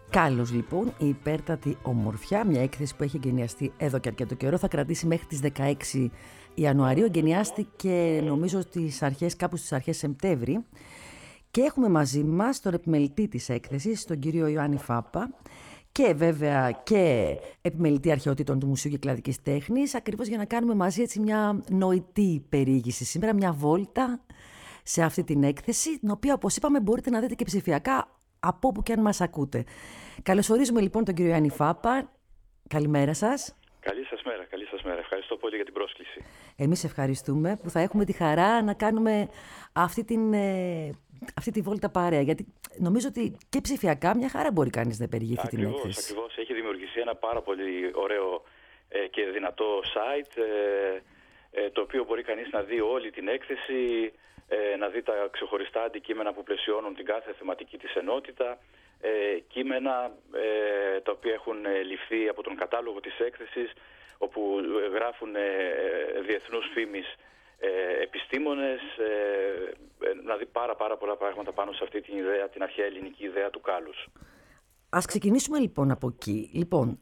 Κάλος λοιπόν, η υπέρτατη ομορφιά, μια έκθεση που έχει εγκαινιαστεί εδώ και αρκετό καιρό, θα κρατήσει μέχρι τις 16 Ιανουαρίου, εγκαινιάστηκε νομίζω κάπου στις αρχές Σεπτέμβρη και έχουμε μαζί μας τον επιμελητή της έκθεσης, τον κύριο Ιωάννη Φάπα και βέβαια και επιμελητή αρχαιοτήτων του Μουσείου Κυκλαδικής Τέχνης, ακριβώς για να κάνουμε μαζί έτσι μια νοητή περιήγηση σήμερα, μια βόλτα σε αυτή την έκθεση, την οποία όπως είπαμε μπορείτε να δείτε και ψηφιακά από όπου και αν μας ακούτε. Καλωσορίζουμε λοιπόν τον κύριο Ιωάννη Φάπα. Καλημέρα σας. Καλή σας μέρα, καλή σας μέρα. Ευχαριστώ πολύ για την πρόσκληση. Εμείς ευχαριστούμε που θα έχουμε τη χαρά να κάνουμε αυτή τη βόλτα παρέα. Γιατί νομίζω ότι και ψηφιακά μια χαρά μπορεί κανείς να περιηγηθεί την έκθεση. Ακριβώς. Έχει δημιουργηθεί ένα πάρα πολύ ωραίο και δυνατό site, το οποίο μπορεί κανείς να δει όλη την έκθεση, να δει τα ξεχωριστά αντικείμενα που πλαισιώνουν την κάθε θεματική της ενότητα, κείμενα τα οποία έχουν ληφθεί από τον κατάλογο της έκθεσης, όπου γράφουν διεθνούς φήμης επιστήμονες, να δει πάρα πολλά πράγματα πάνω σε αυτή την ιδέα, την αρχαία ελληνική ιδέα του κάλους. Ας ξεκινήσουμε λοιπόν από εκεί. Λοιπόν,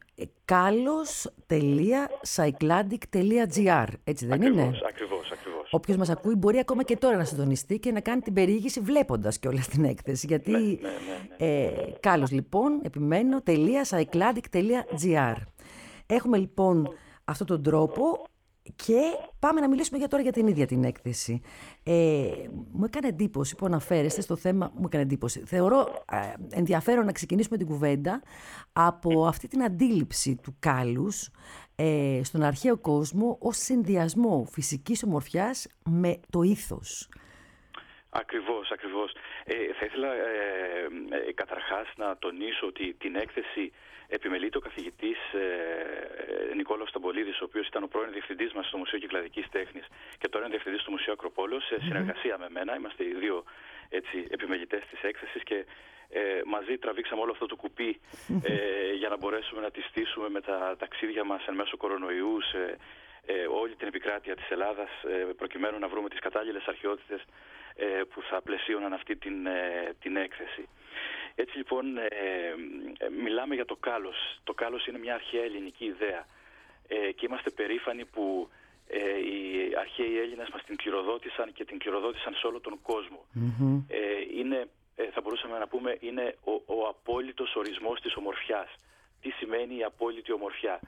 kalos.cycladic.gr, έτσι δεν είναι? Ακριβώς. Όποιος μας ακούει μπορεί ακόμα και τώρα να συντονιστεί και να κάνει την περιήγηση βλέποντας και όλα στην έκθεση. Γιατί Kalos λοιπόν, επιμένω, .cycladic.gr. Έχουμε λοιπόν αυτόν τον τρόπο και πάμε να μιλήσουμε τώρα για την ίδια την έκθεση. Μου έκανε εντύπωση που αναφέρεστε στο θέμα, Θεωρώ ενδιαφέρον να ξεκινήσουμε την κουβέντα από αυτή την αντίληψη του κάλους στον αρχαίο κόσμο ως συνδυασμό φυσικής ομορφιάς με το ήθος. Ακριβώς. Θα ήθελα καταρχάς να τονίσω ότι την έκθεση επιμελείται ο καθηγητής Νικόλαος Σταμπολίδης, ο οποίος ήταν ο πρώην διευθυντής μας στο Μουσείο Κυκλαδικής Τέχνης και τώρα είναι διευθυντής του Μουσείου Ακροπόλεως, σε συνεργασία με μένα. Είμαστε οι δύο επιμελητές της έκθεσης και μαζί τραβήξαμε όλο αυτό το κουπί για να μπορέσουμε να τη στήσουμε με τα ταξίδια μας εν μέσω κορονοϊού σε όλη την επικράτεια της Ελλάδας, προκειμένου να βρούμε τις κατάλληλες αρχαιότητες που θα πλαισίωναν αυτή την έκθεση. Έτσι λοιπόν μιλάμε για το κάλος. Το κάλος είναι μια αρχαία ελληνική ιδέα και είμαστε περήφανοι που οι αρχαίοι Έλληνες μας την κληροδότησαν και την κληροδότησαν σε όλο τον κόσμο. Είναι, θα μπορούσαμε να πούμε, είναι ο απόλυτος ορισμός της ομορφιάς. Τι σημαίνει η απόλυτη ομορφιά?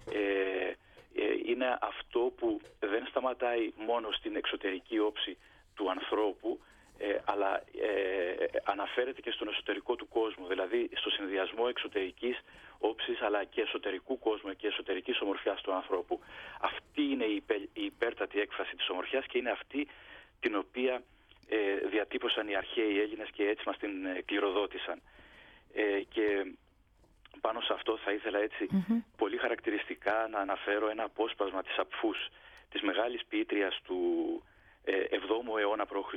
Είναι αυτό που δεν σταματάει μόνο στην εξωτερική όψη του ανθρώπου, αλλά αναφέρεται και στον εσωτερικό του κόσμο, δηλαδή στο συνδυασμό εξωτερικής όψης αλλά και εσωτερικού κόσμου και εσωτερικής ομορφιάς του ανθρώπου. Αυτή είναι η υπέρτατη έκφραση της ομορφιάς και είναι αυτή την οποία διατύπωσαν οι αρχαίοι Έλληνες και έτσι μας την κληροδότησαν. Και πάνω σε αυτό θα ήθελα πολύ χαρακτηριστικά να αναφέρω ένα απόσπασμα της Απφούς, της μεγάλης ποιήτριας του 7ου αιώνα π.Χ.,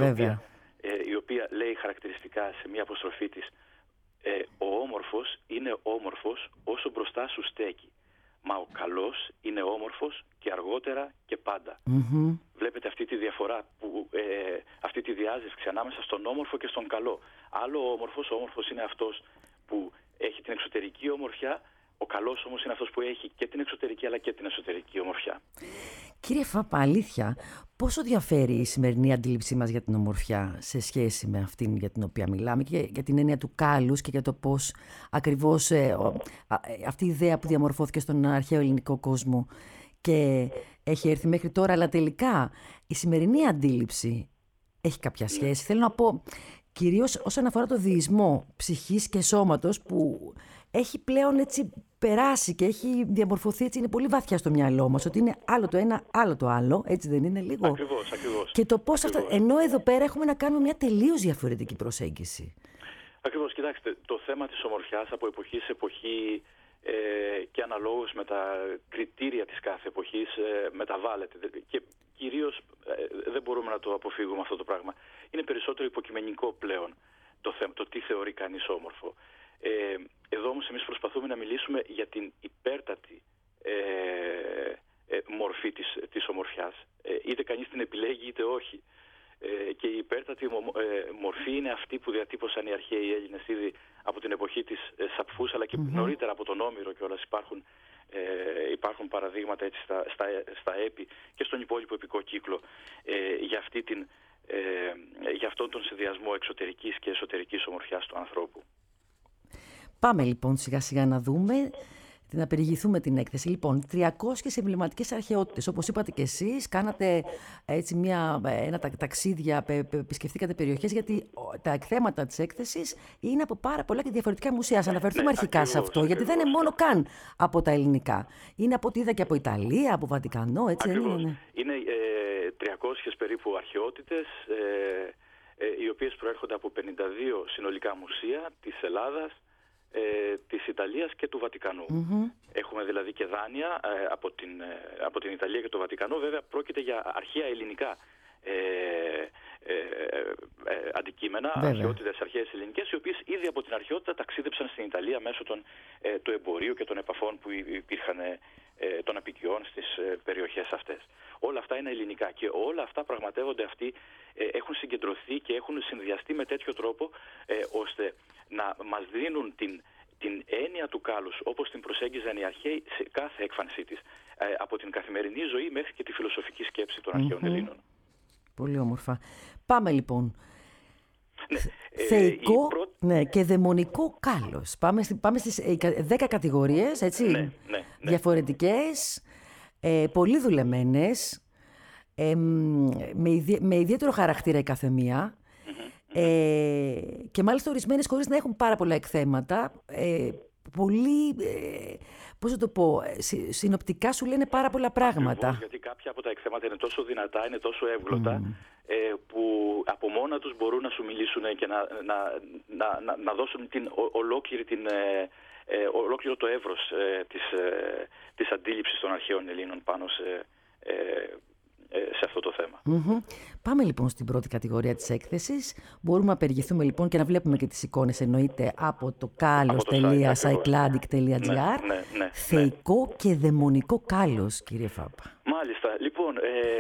η οποία λέει χαρακτηριστικά σε μια αποστροφή της: ο όμορφος είναι όμορφος όσο μπροστά σου στέκει, μα ο καλός είναι όμορφος και αργότερα και πάντα. Βλέπετε αυτή τη διαφορά, αυτή τη διάζευξη ανάμεσα στον όμορφο και στον καλό. Άλλο ο όμορφος είναι αυτός που έχει την εξωτερική ομορφιά, ο καλός όμως είναι αυτός που έχει και την εξωτερική αλλά και την εσωτερική ομορφιά. Κύριε Φάπα, αλήθεια, πόσο διαφέρει η σημερινή αντίληψή μας για την ομορφιά σε σχέση με αυτήν για την οποία μιλάμε και για την έννοια του κάλους και για το πώς ακριβώς αυτή η ιδέα που διαμορφώθηκε στον αρχαίο ελληνικό κόσμο και έχει έρθει μέχρι τώρα, αλλά τελικά η σημερινή αντίληψη έχει κάποια σχέση? Θέλω να πω κυρίως όσον αφορά το διεισμό ψυχής και σώματος που έχει πλέον έτσι περάσει και έχει διαμορφωθεί, έτσι είναι πολύ βαθιά στο μυαλό μας, ότι είναι άλλο το ένα, άλλο το άλλο, έτσι δεν είναι λίγο? Ακριβώς. Και το πώς αυτό, ενώ εδώ πέρα έχουμε να κάνουμε μια τελείως διαφορετική προσέγγιση. Ακριβώς, κοιτάξτε, το θέμα της ομορφιάς από εποχή σε εποχή και αναλόγως με τα κριτήρια της κάθε εποχής μεταβάλλεται και κυρίως δεν μπορούμε να το αποφύγουμε αυτό το πράγμα. Είναι περισσότερο υποκειμενικό πλέον το τι θεωρεί κανείς όμορφο. Εδώ όμως εμείς προσπαθούμε να μιλήσουμε για την υπέρτατη μορφή της ομορφιάς. Είτε κανείς την επιλέγει είτε όχι. Και η υπέρτατη μορφή είναι αυτή που διατύπωσαν οι αρχαίοι Έλληνες ήδη από την εποχή της νωρίτερα από τον Όμηρο κιόλας υπάρχουν παραδείγματα έτσι στα έπι και στον υπόλοιπο επικό κύκλο για αυτόν τον συνδυασμό εξωτερικής και εσωτερικής ομορφιάς του ανθρώπου. Πάμε λοιπόν σιγά σιγά να δούμε, να περιηγηθούμε την έκθεση. Λοιπόν, 300 εμβληματικές αρχαιότητες. Όπως είπατε και εσείς, κάνατε έτσι ένα ταξίδια, επισκεφτήκατε περιοχές, γιατί τα εκθέματα της έκθεσης είναι από πάρα πολλά και διαφορετικά μουσεία. Ας αναφερθούμε αρχικά σε αυτό, γιατί δεν είναι μόνο καν από τα ελληνικά. Είναι από ό,τι είδα και από Ιταλία, από Βατικανό, έτσι δεν είναι? Είναι 300 περίπου αρχαιότητες, οι οποίες προέρχονται από 52 συνολικά μουσεία της Ελλάδας, της Ιταλίας και του Βατικανού. Έχουμε δηλαδή και δάνεια από την Ιταλία και το Βατικανό. Βέβαια πρόκειται για αρχαία ελληνικά αντικείμενα, αρχαιότητες αρχαίες ελληνικές, οι οποίες ήδη από την αρχαιότητα ταξίδεψαν στην Ιταλία μέσω του εμπορίου και των επαφών που υπήρχαν των απικιών στις περιοχές αυτές. Όλα αυτά είναι ελληνικά και όλα αυτά πραγματεύονται αυτοί, έχουν συγκεντρωθεί και έχουν συνδυαστεί με τέτοιο τρόπο ώστε να μας δίνουν την έννοια του κάλους όπως την προσέγγιζαν οι αρχαίοι σε κάθε έκφανσή της, από την καθημερινή ζωή μέχρι και τη φιλοσοφική σκέψη των αρχαίων Ελλήνων. Πολύ όμορφα. Πάμε λοιπόν. Θεϊκό και δαιμονικό κάλος. Πάμε στις 10 κατηγορίες, έτσι, διαφορετικές, πολύ δουλεμένες, με ιδιαίτερο χαρακτήρα η καθεμία, και μάλιστα ορισμένες χωρίς να έχουν πάρα πολλά εκθέματα, πολύ, πώς θα το πω, συνοπτικά σου λένε πάρα πολλά πράγματα. Ακριβώς, γιατί κάποια από τα εκθέματα είναι τόσο δυνατά, είναι τόσο εύγλωτα, που από μόνα τους μπορούν να σου μιλήσουν και να δώσουν ολόκληρο το εύρος της αντίληψης των αρχαίων Ελλήνων πάνω σε αυτό το θέμα. Πάμε λοιπόν στην πρώτη κατηγορία της έκθεσης. Μπορούμε να περιηγηθούμε λοιπόν και να βλέπουμε και τις εικόνες, εννοείται, από το kalos.cycladic.gr. Θεϊκό και δαιμονικό κάλος, κύριε Φάπα. Μάλιστα. Λοιπόν,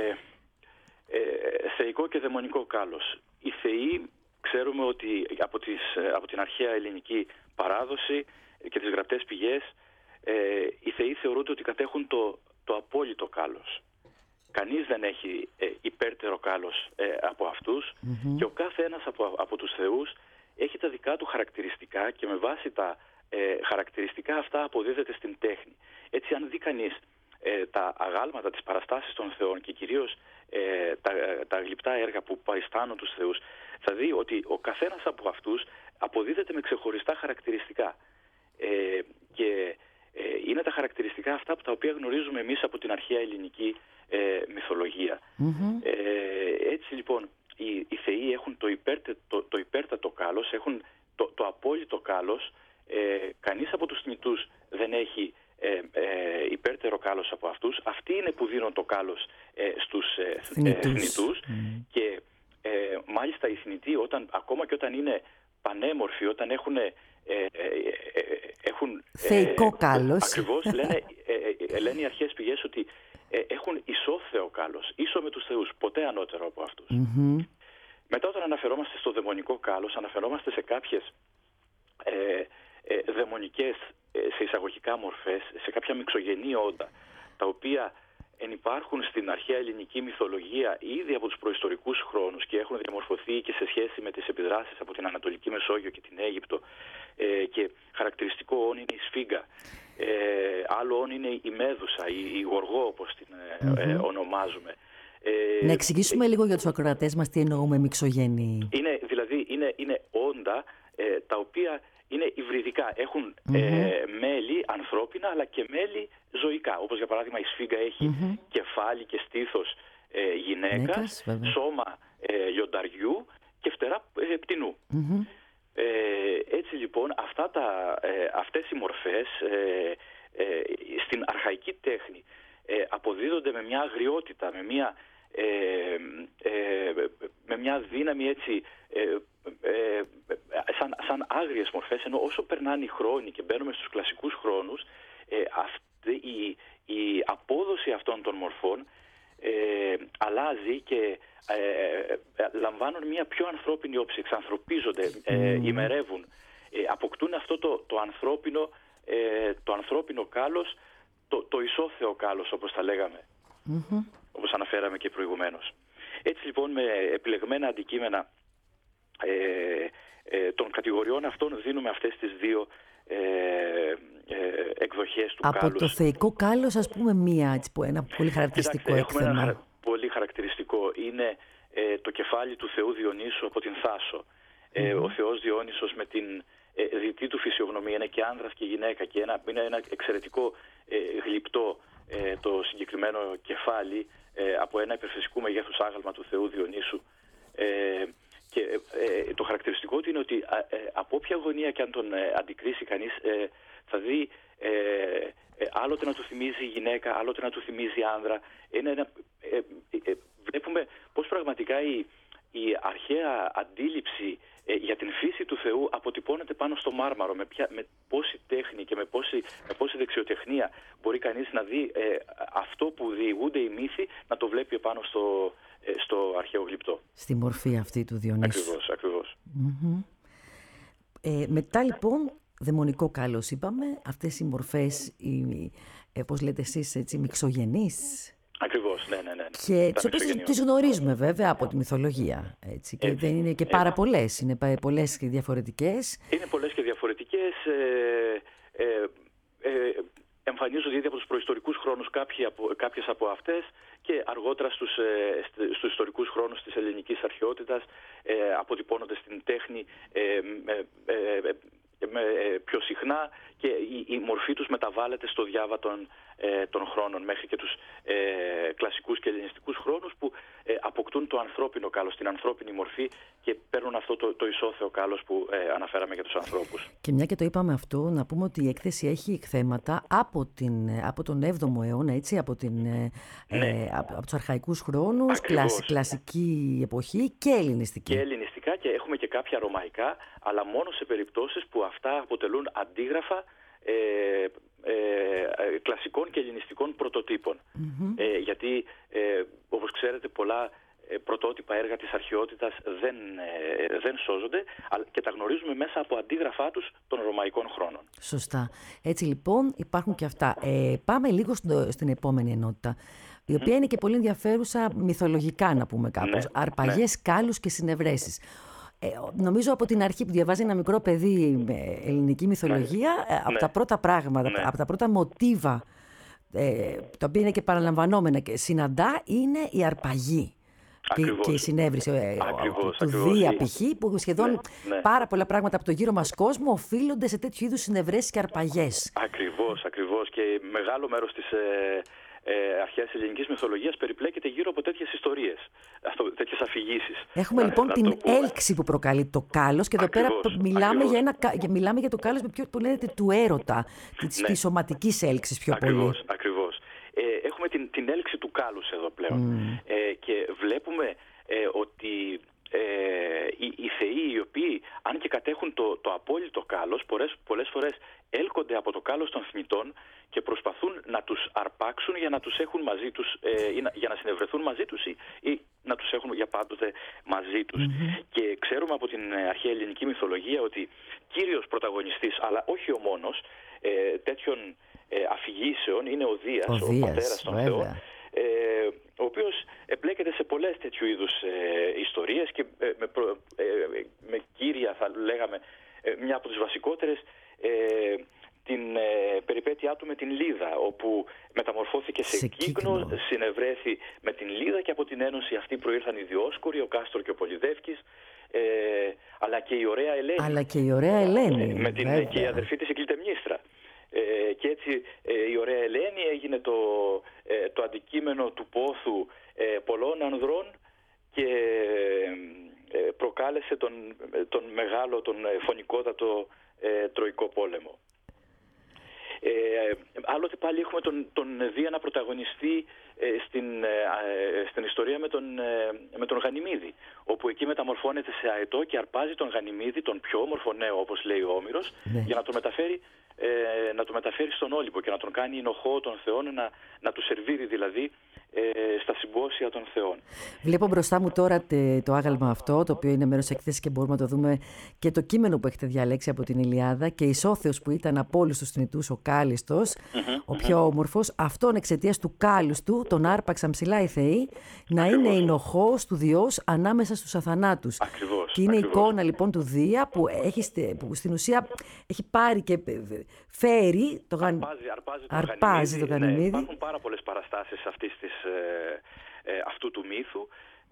θεϊκό και δαιμονικό κάλος. Οι θεοί, ξέρουμε ότι από την αρχαία ελληνική παράδοση και τις γραπτές πηγές, οι θεοί θεωρούνται ότι κατέχουν το απόλυτο κάλος. Κανείς δεν έχει υπέρτερο κάλος από αυτούς, και ο κάθε ένας από τους θεούς έχει τα δικά του χαρακτηριστικά και με βάση τα χαρακτηριστικά αυτά αποδίδεται στην τέχνη. Έτσι, αν δει κανείς τα αγάλματα, τις παραστάσεις των θεών και κυρίως τα γλυπτά έργα που παριστάνουν τους θεούς, θα δει ότι ο καθένας από αυτούς αποδίδεται με ξεχωριστά χαρακτηριστικά. Και είναι τα χαρακτηριστικά αυτά τα οποία γνωρίζουμε εμείς από την αρχαία ελληνική μυθολογία. Έτσι λοιπόν οι θεοί έχουν το υπέρτατο κάλος, έχουν το απόλυτο κάλος. Κανείς από τους θνητούς δεν έχει υπέρτερο κάλος από αυτούς. Αυτοί είναι που δίνουν το κάλος στους θνητούς. Και μάλιστα οι θνητοί, ακόμα και όταν είναι πανέμορφοι, όταν έχουν θεϊκό κάλος. Ακριβώς, λένε οι αρχαίες πηγές ότι έχουν ισόθεο κάλος, ίσο με τους θεούς, ποτέ ανώτερο από αυτούς. Μετά, όταν αναφερόμαστε στο δαιμονικό κάλος, αναφερόμαστε σε κάποιες δαιμονικές, σε εισαγωγικά μορφές, σε κάποια μυξογενή όντα, τα οποία ενυπάρχουν στην αρχαία ελληνική μυθολογία ήδη από τους προϊστορικούς χρόνους και έχουν διαμορφωθεί και σε σχέση με τις επιδράσεις από την Ανατολική Μεσόγειο και την Αίγυπτο, και χαρακτηριστικό όν είναι η σφίγγα, άλλο όν είναι η μέδουσα, η γοργό όπως την ονομάζουμε. Να εξηγήσουμε λίγο για τους ακροατές μας τι εννοούμε μυξογενή. Είναι όντα τα οποία είναι υβριδικά. Έχουν μέλη ανθρώπινα αλλά και μέλη ζωικά. Όπως για παράδειγμα η σφίγγα έχει κεφάλι και στήθος γυναίκας, σώμα λιονταριού και φτερά πτηνού. Έτσι λοιπόν αυτές οι μορφές στην αρχαϊκή τέχνη αποδίδονται με μια αγριότητα, με μια δύναμη, έτσι, σαν άγριες μορφές, ενώ όσο περνάνε οι χρόνοι και μπαίνουμε στους κλασικούς χρόνους, η απόδοση αυτών των μορφών αλλάζει και λαμβάνουν μια πιο ανθρώπινη όψη, εξανθρωπίζονται, ημερεύουν. αποκτούν αυτό το ανθρώπινο κάλος, το ισόθεο κάλος, όπως τα λέγαμε, όπως αναφέραμε και προηγουμένως. Έτσι λοιπόν, με επιλεγμένα αντικείμενα των κατηγοριών αυτών, δίνουμε αυτές τις δύο εκδοχές του κάλους. Από το θεϊκό κάλος, ας πούμε, ένα πολύ χαρακτηριστικό έκθεμα. Ένα πολύ χαρακτηριστικό είναι το κεφάλι του Θεού Διονύσου από την Θάσο. Ο Θεός Διόνυσος με την δυτή του φυσιογνωμία, είναι και άνδρας και γυναίκα, και είναι ένα εξαιρετικό γλυπτό το συγκεκριμένο κεφάλι από ένα υπερφυσικού μεγέθους άγαλμα του Θεού Διονύσου. Και το χαρακτηριστικό του είναι ότι από όποια γωνία και αν τον αντικρίσει κανείς, θα δει άλλοτε να του θυμίζει γυναίκα, άλλοτε να του θυμίζει άνδρα. Βλέπουμε πώς πραγματικά η αρχαία αντίληψη για την φύση του Θεού αποτυπώνεται πάνω στο μάρμαρο, με πόση τέχνη και με πόση δεξιοτεχνία μπορεί κανείς να δει αυτό που διηγούνται οι μύθοι, να το βλέπει πάνω στο αρχαίο γλυπτό. Στη μορφή αυτή του Διονύσου. Ακριβώς. Μετά λοιπόν, δαιμονικό κάλος είπαμε, αυτές οι μορφές, πώς λέτε εσείς, έτσι, μυξογενείς. Ακριβώς, ναι. Και τις γνωρίζουμε βέβαια από τη μυθολογία. Έτσι, και δεν είναι και πάρα πολλές, είναι πολλές και διαφορετικές. Είναι πολλές και διαφορετικές. Εμφανίζονται ήδη από τους προϊστορικούς χρόνους κάποιες από αυτές, και αργότερα στους ιστορικούς χρόνους της ελληνικής αρχαιότητας αποτυπώνονται στην τέχνη πιο συχνά, και η μορφή τους μεταβάλλεται στο διάβα των χρόνων μέχρι και τους κλασικούς και ελληνιστικούς χρόνους, που αποκτούν το ανθρώπινο κάλος, την ανθρώπινη μορφή, και παίρνουν αυτό το ισόθεο κάλος που αναφέραμε για τους ανθρώπους. Και μια και το είπαμε αυτό, να πούμε ότι η έκθεση έχει εκθέματα από τον 7ο αιώνα, έτσι, από τους αρχαϊκούς χρόνους, κλασική εποχή και ελληνιστική. Και ελληνιστικά, και έχουμε και κάποια ρωμαϊκά, αλλά μόνο σε περιπτώσεις που αυτά αποτελούν αντίγραφα κλασικών και ελληνιστικών πρωτοτύπων. Γιατί, όπως ξέρετε, πολλά πρωτότυπα έργα της αρχαιότητας δεν σώζονται, και τα γνωρίζουμε μέσα από αντίγραφά τους των ρωμαϊκών χρόνων. Σωστά. Έτσι λοιπόν υπάρχουν και αυτά. Πάμε λίγο στην επόμενη ενότητα, η οποία είναι και πολύ ενδιαφέρουσα μυθολογικά, να πούμε κάπως. Αρπαγές, κάλους και συνευρέσεις. Νομίζω από την αρχή που διαβάζει ένα μικρό παιδί με ελληνική μυθολογία, από τα πρώτα πράγματα, από τα πρώτα μοτίβα, τα οποία είναι και παραλαμβανόμενα και συναντά, είναι η αρπαγή. Και η συνέβριση του Δία π.χ., που σχεδόν πάρα πολλά πράγματα από το γύρο μας κόσμο οφείλονται σε τέτοιου είδους συνευρέσεις και αρπαγές. Ακριβώς. Και μεγάλο μέρος της αρχαίας ελληνικής μυθολογίας περιπλέκεται γύρω από τέτοιες ιστορίες, τέτοιες αφηγήσεις. Έχουμε λοιπόν την έλξη που προκαλεί το κάλος, και εδώ πέρα μιλάμε για το κάλος με πιο που λέτε του έρωτα, της σωματικής έλξης πιο πολύ. Ακριβώς. Έχουμε την έλξη του κάλους εδώ πλέον. Και βλέπουμε ότι οι θεοί, οι οποίοι αν και κατέχουν το απόλυτο κάλος, πολλές φορές έλκονται από το κάλος των θνητών και προσπαθούν να τους αρπάξουν για να τους έχουν μαζί τους, για να συνευρεθούν μαζί τους, ή να τους έχουν για πάντοτε μαζί τους. Και ξέρουμε από την αρχαία ελληνική μυθολογία ότι κύριος πρωταγωνιστής, αλλά όχι ο μόνος, τέτοιων αφηγήσεων είναι ο Δίας, ο πατέρας των θεών, ο οποίος εμπλέκεται σε πολλές τέτοιου είδους ιστορίες, και με κύρια, θα λέγαμε, μια από τις βασικότερες, την περιπέτειά του με την Λίδα, όπου μεταμορφώθηκε σε κύκνο, συνευρέθη με την Λίδα, και από την ένωση αυτή προήλθαν οι Διόσκοροι, ο Κάστορ και ο Πολυδεύκης, αλλά και η ωραία Ελένη. Και η αδερφή της η Κλητεμνίστρα. Και έτσι η ωραία Ελένη έγινε το αντικείμενο του πόθου πολλών ανδρών, και προκάλεσε τον μεγάλο, τον φωνικότατο Τροϊκό πόλεμο. Άλλοτε πάλι έχουμε τον Δία να πρωταγωνιστεί στην ιστορία με τον Γανιμίδη, όπου εκεί μεταμορφώνεται σε αετό και αρπάζει τον Γανιμίδη, τον πιο όμορφο νέο, όπως λέει ο Όμηρος, για να τον μεταφέρει να το μεταφέρει στον Όλυμπο και να τον κάνει ενοχό των θεών, να του σερβίρει δηλαδή στα συμπόσια των θεών. Βλέπω μπροστά μου τώρα το άγαλμα αυτό, το οποίο είναι μέρος εκθέσης και μπορούμε να το δούμε, και το κείμενο που έχετε διαλέξει από την Ηλιάδα, και Ισόθεος που ήταν από όλους τους θνητούς ο κάλιστος, ο πιο όμορφος, αυτόν εξαιτίας του κάλους του τον άρπαξαν ψηλά οι θεοί να είναι ενοχός του Διός ανάμεσα στους αθανάτους. Ακριβώς. Και είναι εικόνα λοιπόν του Δία που στην ουσία έχει πάρει και φέρει αρπάζει το Γανιμίδι. Ναι, υπάρχουν πάρα πολλές παραστάσεις αυτού του μύθου.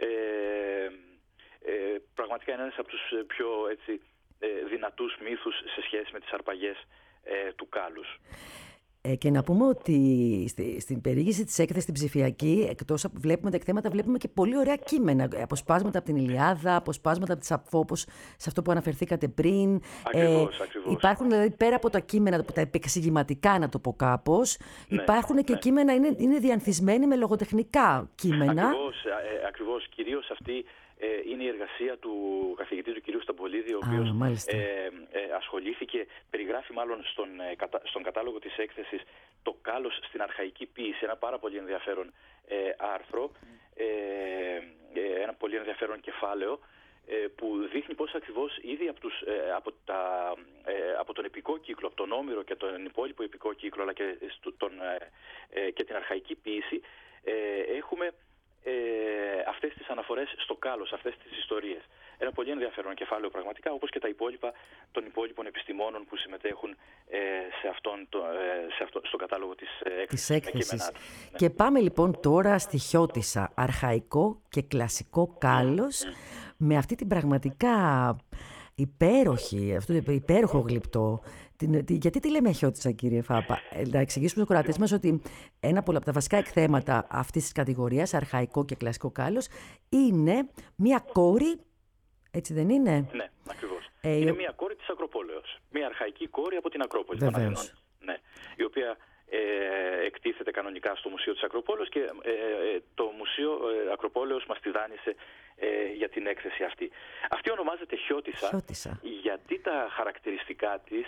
Πραγματικά είναι ένας από τους πιο δυνατούς μύθους σε σχέση με τις αρπαγές του κάλους. Και να πούμε ότι στην περιήγηση της έκθεσης στην ψηφιακή, εκτός από βλέπουμε τα εκθέματα, βλέπουμε και πολύ ωραία κείμενα. Αποσπάσματα από την Ηλιάδα, αποσπάσματα από τη Σαφώ, όπως σε αυτό που αναφερθήκατε πριν. Ακριβώς. Υπάρχουν δηλαδή πέρα από τα κείμενα, από τα επεξηγηματικά, να το πω κάπως, υπάρχουν και κείμενα, είναι διανθισμένοι με λογοτεχνικά κείμενα. Ακριβώς. Κυρίως αυτή είναι η εργασία του καθηγητή του κυρίου Σταμπολίδη, ο οποίος ασχολήθηκε, περιγράφει μάλλον στον κατάλογο της έκθεσης το κάλος στην αρχαϊκή ποίηση, ένα πάρα πολύ ενδιαφέρον άρθρο, ένα πολύ ενδιαφέρον κεφάλαιο, που δείχνει πώς ακριβώς ήδη από τον επικό κύκλο, από τον Όμηρο και τον υπόλοιπο επικό κύκλο, αλλά και την αρχαϊκή ποίηση, έχουμε αυτές τις αναφορές στο κάλος, αυτές τις ιστορίες. Ένα πολύ ενδιαφέρον κεφάλαιο πραγματικά, όπως και τα υπόλοιπα των υπόλοιπων επιστημόνων που συμμετέχουν στο κατάλογο της έκθεσης. Και πάμε λοιπόν τώρα στη Χιώτισσα, αρχαϊκό και κλασικό κάλος, με αυτή την πραγματικά αυτό το υπέροχο γλυπτό. Γιατί τη λέμε Χιώτισσα, κύριε Φάπα? Να εξηγήσουμε στους κορατές μας ότι ένα από τα βασικά εκθέματα αυτής της κατηγορίας, αρχαϊκό και κλασικό κάλος, είναι μία κόρη, έτσι δεν είναι? Ναι, ακριβώς. Είναι μία κόρη της Ακροπόλεως. Μία αρχαϊκή κόρη από την Ακρόπολη. Βεβαίως. Ναι, η οποία εκτίθεται κανονικά στο Μουσείο της Ακροπόλεως και το Μουσείο Ακροπόλεως μας τη δάνεισε για την έκθεση αυτή. Αυτή ονομάζεται Χιώτισσα γιατί τα χαρακτηριστικά της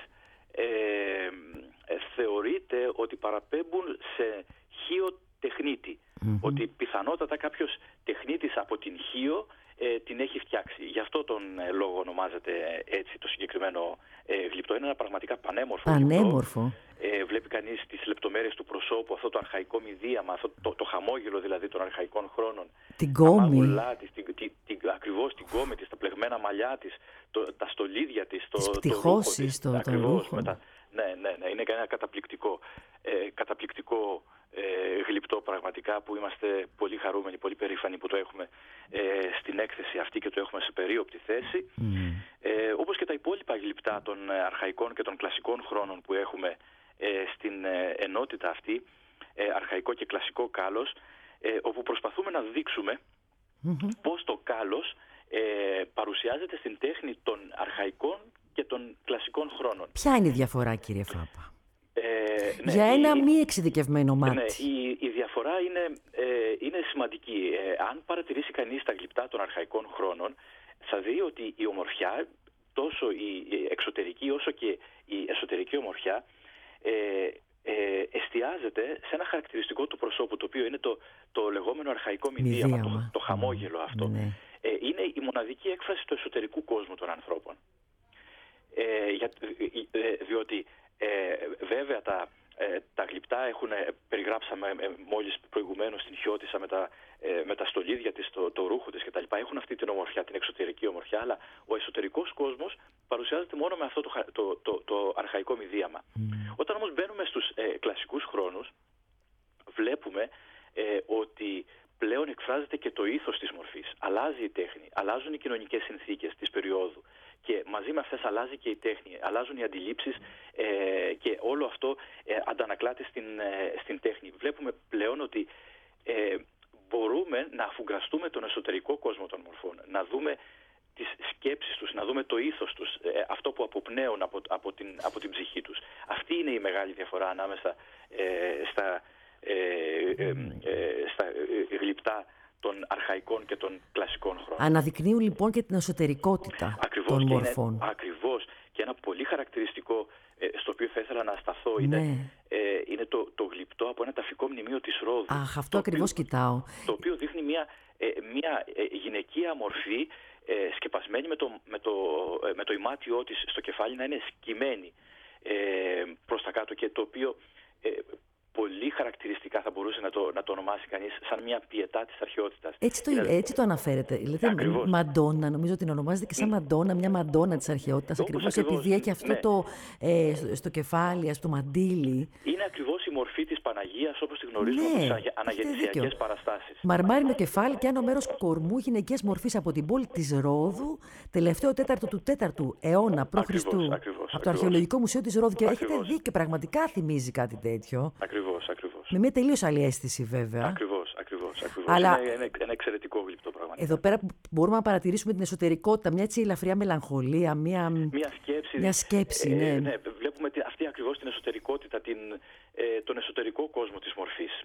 θεωρείται ότι παραπέμπουν σε χίο τεχνίτη. Ότι πιθανότατα κάποιος τεχνίτης από την Χίο την έχει φτιάξει. Γι' αυτό τον λόγο ονομάζεται έτσι το συγκεκριμένο γλυπτό. Είναι ένα πραγματικά πανέμορφο. Βλέπει κανείς τις λεπτομέρειες του προσώπου, αυτό το αρχαϊκό μηδίαμα, αυτό το χαμόγελο δηλαδή των αρχαϊκών χρόνων. Την κόμη. Τα μάγουλά της, ακριβώς την κόμη της, τα πλεγμένα μαλλιά της, τα στολίδια της, τις πτυχώσεις των ρούχων. Ναι, είναι ένα καταπληκτικό γλυπτό πραγματικά, που είμαστε πολύ χαρούμενοι, πολύ περήφανοι που το έχουμε στην έκθεση αυτή και το έχουμε σε περίοπτη θέση. Όπως και τα υπόλοιπα γλυπτά των αρχαϊκών και των κλασικών χρόνων που έχουμε στην ενότητα αυτή, αρχαϊκό και κλασικό κάλος, όπου προσπαθούμε να δείξουμε πώς το κάλος παρουσιάζεται στην τέχνη των αρχαϊκών και των κλασικών χρόνων. Ποια είναι η διαφορά, κύριε Φάπα? Για ένα μη εξειδικευμένο μάτι. Η διαφορά είναι σημαντική. Αν παρατηρήσει κανείς τα γλυπτά των αρχαϊκών χρόνων, θα δει ότι η ομορφιά, τόσο η εξωτερική όσο και η εσωτερική ομορφιά, εστιάζεται σε ένα χαρακτηριστικό του προσώπου, το οποίο είναι το λεγόμενο αρχαϊκό μηδίαμα, το χαμόγελο αυτό. Ναι. Είναι η μοναδική έκφραση του εσωτερικού κόσμου των ανθρώπων. Διότι βέβαια τα γλυπτά περιγράψαμε μόλις προηγουμένως στην Χιώτισσα με τα στολίδια της, το ρούχο της κτλ. Έχουν αυτή την ομορφιά, την εξωτερική ομορφιά, αλλά ο εσωτερικός κόσμος παρουσιάζεται μόνο με αυτό το αρχαϊκό μηδίαμα. Όταν όμως μπαίνουμε στους κλασικούς χρόνους, βλέπουμε ότι πλέον εκφράζεται και το ήθος της μορφής. Αλλάζει η τέχνη, αλλάζουν οι κοινωνικές συνθήκες της περίοδου. Και μαζί με αυτές αλλάζει και η τέχνη, αλλάζουν οι αντιλήψεις και όλο αυτό αντανακλάται στην τέχνη. Βλέπουμε πλέον ότι μπορούμε να αφουγκραστούμε τον εσωτερικό κόσμο των μορφών, να δούμε τις σκέψεις τους, να δούμε το ήθος τους, αυτό που αποπνέουν από την ψυχή τους. Αυτή είναι η μεγάλη διαφορά ανάμεσα στα γλυπτά των αρχαϊκών και των κλασικών χρόνων. Αναδεικνύουν λοιπόν και την εσωτερικότητα των μορφών. Ακριβώς. Και ένα πολύ χαρακτηριστικό οποίο θα ήθελα να σταθώ είναι το γλυπτό από ένα ταφικό μνημείο της Ρόδου. Αχ, αυτό ακριβώς κοιτάω. Το οποίο δείχνει μια γυναικεία μορφή σκεπασμένη με το ημάτιό της στο κεφάλι να είναι σκυμμένη προς τα κάτω, και το οποίο πολύ χαρακτηριστικά θα μπορούσε να το ονομάσει κανείς σαν μια πιετά της αρχαιότητας. Έτσι το αναφέρεται. Δηλαδή, Μαντόνα, νομίζω την ονομάζεται και σαν Μαντόνα, μια Μαντόνα της αρχαιότητας, ακριβώς επειδή έχει αυτό στο κεφάλι, στο μαντίλι. Είναι ακριβώς η μορφή της Παναγίας όπως τη γνωρίζουμε από τις αναγεννησιακές παραστάσεις. Μαρμάρινο κεφάλι και ένα μέρος κορμού γυναικείας μορφής από την πόλη της Ρόδου, τελευταίο τέταρτο του 4ου αιώνα π.Χ. από το Αρχαιολογικό Μουσείο της Ρόδου. Και έχετε δει και πραγματικά θυμίζει κάτι τέτοιο. Ακριβώς. Με μια τελείως άλλη αίσθηση, βέβαια. Ακριβώς. Αλλά είναι ένα εξαιρετικό γλυπτό πραγματικά. Εδώ πέρα μπορούμε να παρατηρήσουμε την εσωτερικότητα, μια έτσι ελαφριά μελαγχολία, μια σκέψη. Ναι, βλέπουμε αυτή ακριβώς την εσωτερικότητα, τον εσωτερικό κόσμο της μορφής.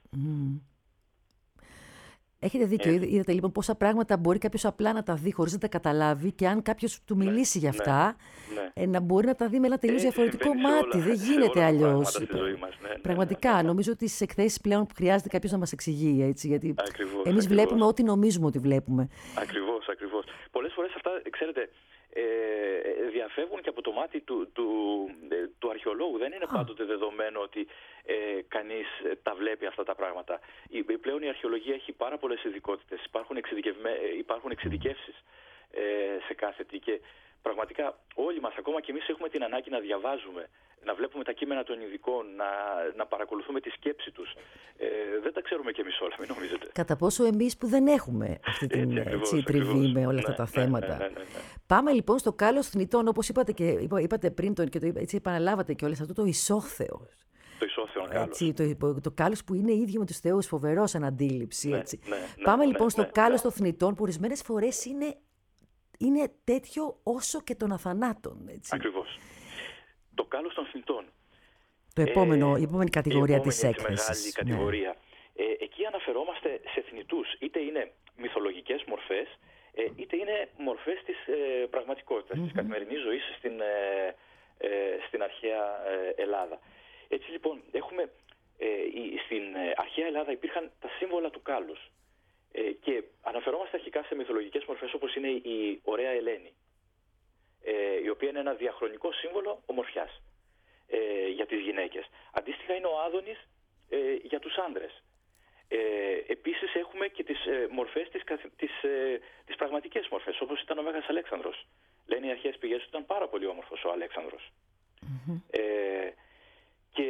Έχετε δίκιο. Είδατε λοιπόν πόσα πράγματα μπορεί κάποιος απλά να τα δει χωρίς να τα καταλάβει, και αν κάποιος του μιλήσει για αυτά, να μπορεί να τα δει με ένα τελείως διαφορετικό μάτι. Δεν γίνεται αλλιώς. Πραγματικά, νομίζω ότι στις εκθέσεις πλέον χρειάζεται κάποιος να μας εξηγεί, έτσι, γιατί εμείς βλέπουμε ό,τι νομίζουμε ότι βλέπουμε. Ακριβώς. Πολλές φορές αυτά, ξέρετε, διαφεύγουν και από το μάτι του αρχαιολόγου. Δεν είναι πάντοτε δεδομένο ότι κανείς τα βλέπει αυτά τα πράγματα. Πλέον η αρχαιολογία έχει πάρα πολλές ειδικότητες. Υπάρχουν εξειδικεύσεις σε κάθε τι, και πραγματικά όλοι μας, ακόμα και εμείς, έχουμε την ανάγκη να διαβάζουμε, να βλέπουμε τα κείμενα των ειδικών, να παρακολουθούμε τη σκέψη τους. Δεν τα ξέρουμε κι εμείς όλα, μην νομίζετε. Κατά πόσο εμείς που δεν έχουμε αυτή την τριβή με όλα αυτά τα θέματα. Ναι. Πάμε λοιπόν στο κάλος θνητών, όπως είπατε πριν, και έτσι επαναλάβατε κιόλας, αυτό το ισόθεος. Το ισόθεον κάλος. Το κάλος που είναι ίδιο με τους θεούς, φοβερό σαν αντίληψη. Πάμε λοιπόν στο κάλος των θνητών, που ορισμένες φορές είναι τέτοιο όσο και των αθανάτων. Έτσι. Ακριβώς. Το κάλος των θνητών. Η επόμενη κατηγορία της έκθεσης. Μεγάλη κατηγορία. Εκεί αναφερόμαστε σε θνητούς. Είτε είναι μυθολογικές μορφές, είτε είναι μορφές της πραγματικότητας, της καθημερινής ζωής στην αρχαία Ελλάδα. Έτσι λοιπόν, στην αρχαία Ελλάδα υπήρχαν τα σύμβολα του κάλους. Και αναφερόμαστε αρχικά σε μυθολογικές μορφές, όπως είναι η ωραία Ελένη, η οποία είναι ένα διαχρονικό σύμβολο ομορφιάς για τις γυναίκες. Αντίστοιχα είναι ο Άδωνης για τους άντρες. Επίσης έχουμε και τις μορφές, τις πραγματικές μορφές, όπως ήταν ο Μέγας Αλέξανδρος. Λένε οι αρχαίες πηγές ότι ήταν πάρα πολύ όμορφος ο Αλέξανδρος. Και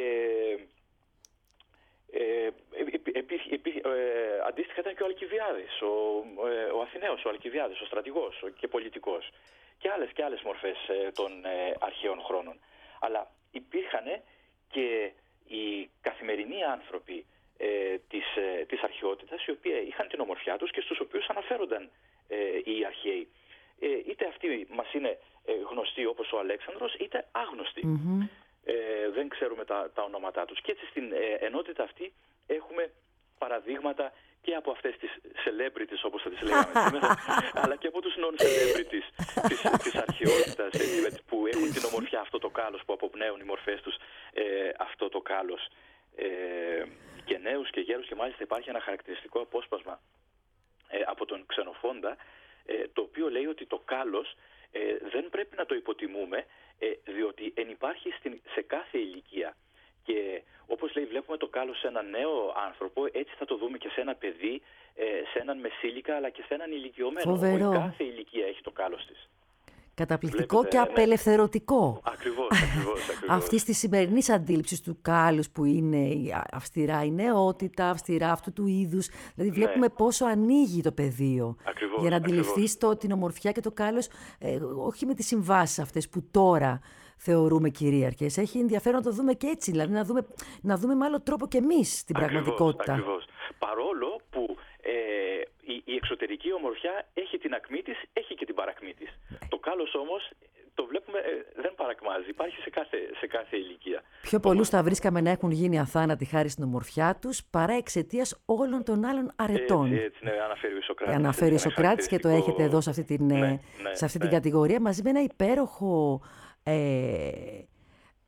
αντίστοιχα ήταν και ο Αλκιβιάδης, ο Αθηναίος, ο Αλκιβιάδης, ο στρατηγός και πολιτικός, και άλλες μορφές των αρχαίων χρόνων. Αλλά υπήρχαν και οι καθημερινοί άνθρωποι της αρχαιότητας, οι οποίοι είχαν την ομορφιά τους και στους οποίους αναφέρονταν οι αρχαίοι. Είτε αυτοί μας είναι γνωστοί όπως ο Αλέξανδρος, είτε άγνωστοι. Δεν ξέρουμε τα ονόματά τους. Και έτσι στην ενότητα αυτή έχουμε παραδείγματα και από αυτές τις celebrities, όπως θα τις λέγαμε σήμερα, αλλά και από τους non-celebrities της αρχαιότητας, που έχουν την ομορφιά, αυτό το κάλος, που αποπνέουν οι μορφές τους αυτό το κάλος. Και νέους και γέρους, και μάλιστα υπάρχει ένα χαρακτηριστικό απόσπασμα από τον Ξενοφόντα, το οποίο λέει ότι το κάλος δεν πρέπει να το υποτιμούμε, διότι ενυπάρχει σε κάθε ηλικία. Και όπως λέει, βλέπουμε το κάλος σε έναν νέο άνθρωπο, έτσι θα το δούμε και σε ένα παιδί, σε έναν μεσήλικα, αλλά και σε έναν ηλικιωμένο. Φοβερό. Κάθε ηλικία έχει το κάλος της. Καταπληκτικό. Βλέπετε, και απελευθερωτικό. Ακριβώς. Αυτή τη σημερινή αντίληψη του κάλους, που είναι αυστηρά η νεότητα, αυστηρά αυτού του είδους. Δηλαδή βλέπουμε πόσο ανοίγει το πεδίο για να αντιληφθείς την ομορφιά και το κάλος, όχι με τις συμβάσεις αυτές που τώρα θεωρούμε κυρίαρχες. Έχει ενδιαφέρον να το δούμε και έτσι, δηλαδή να δούμε με άλλο τρόπο και εμείς την πραγματικότητα. Ακριβώς. Παρόλο που η εξωτερική ομορφιά έχει την ακμή της, έχει και την παρακμή της. Το κάλος όμως το βλέπουμε, δεν παρακμάζει, υπάρχει σε κάθε ηλικία. Πιο πολλούς θα βρίσκαμε να έχουν γίνει αθάνατοι χάρη στην ομορφιά τους, παρά εξαιτίας όλων των άλλων αρετών. Έτσι, αναφέρει ο Ισοκράτης. Αναφέρει ο Ισοκράτης και το έχετε εδώ σε αυτή την κατηγορία, μαζί με ένα υπέροχο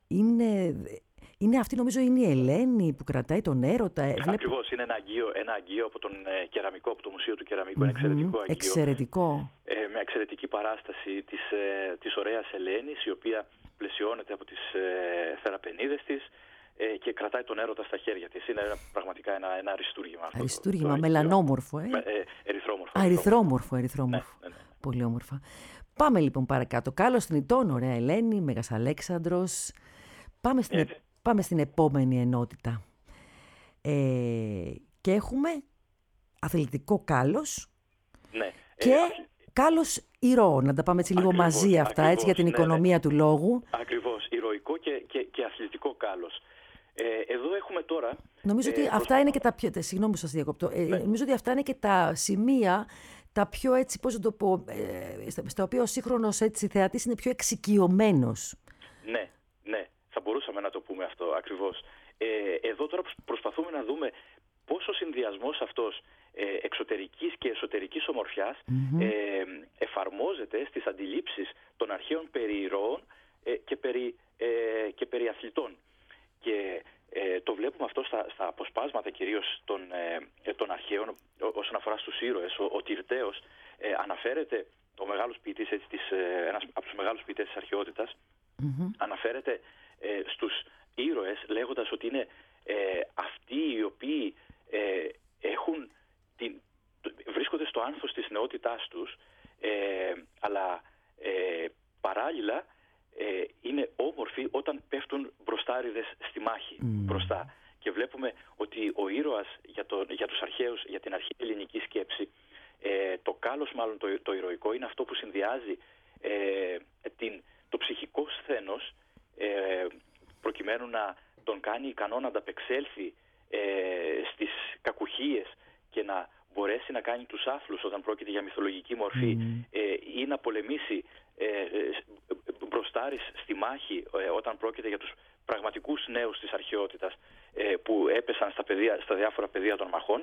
είναι αυτή, νομίζω, είναι η Ελένη που κρατάει τον έρωτα. Ακριβώς, είναι ένα αγγείο από τον κεραμικό, από το Μουσείο του Κεραμικού, ένα εξαιρετικό αγγείο. Εξαιρετικό. Μια εξαιρετική παράσταση της ωραίας Ελένης, η οποία πλαισιώνεται από τις θεραπενίδες της και κρατάει τον έρωτα στα χέρια της. Είναι πραγματικά ένα αριστούργημα. Αριστούργημα, μελανόμορφο. Ερυθρόμορφο. Ναι. Πολύ όμορφα. Πάμε λοιπόν παρακάτω. Κάλος θνητών, ωραία Ελένη, Μέγας Αλέξανδρος. Πάμε στην επόμενη ενότητα. Και έχουμε αθλητικό Κάλος και Κάλος ηρώο. Να τα πάμε έτσι λίγο μαζί αυτά, έτσι, για την οικονομία του λόγου. Ακριβώς, ηρωικό και αθλητικό Κάλος. Εδώ έχουμε τώρα... Νομίζω ότι αυτά είναι και τα πιο... Συγγνώμη που σας διακόπτω. Νομίζω ότι αυτά είναι και τα σημεία, τα πιο έτσι, πώς να το πω, στα οποία ο σύγχρονος θεατής είναι πιο εξοικειωμένος. Ναι. Θα μπορούσαμε να το πούμε αυτό ακριβώς. Εδώ τώρα προσπαθούμε να δούμε πώς ο συνδυασμός αυτός εξωτερικής και εσωτερικής ομορφιάς εφαρμόζεται στις αντιλήψεις των αρχαίων περί ηρώων και περί αθλητών. Και το βλέπουμε αυτό στα αποσπάσματα κυρίως των αρχαίων όσον αφορά στους ήρωες. Ο Τυρτέος αναφέρεται, ο μεγάλος ποιητής, ένας από τους μεγάλους ποιητές της αρχαιότητας, αναφέρεται στους ήρωες λέγοντας ότι είναι αυτοί οι οποίοι βρίσκονται στο άνθος της νεότητάς τους, αλλά παράλληλα είναι όμορφοι όταν πέφτουν μπροστάριδες στη μάχη μπροστά. Και βλέπουμε ότι ο ήρωας για τους αρχαίους, για την αρχαία ελληνική σκέψη, το κάλος μάλλον το ηρωικό είναι αυτό που συνδυάζει το ψυχικό σθένος προκειμένου να τον κάνει ικανό να ανταπεξέλθει στις κακουχίες και να μπορέσει να κάνει τους άθλους όταν πρόκειται για μυθολογική μορφή ή να πολεμήσει μπροστάρις στη μάχη όταν πρόκειται για τους πραγματικούς νέους της αρχαιότητας που έπεσαν στα διάφορα πεδία των μαχών.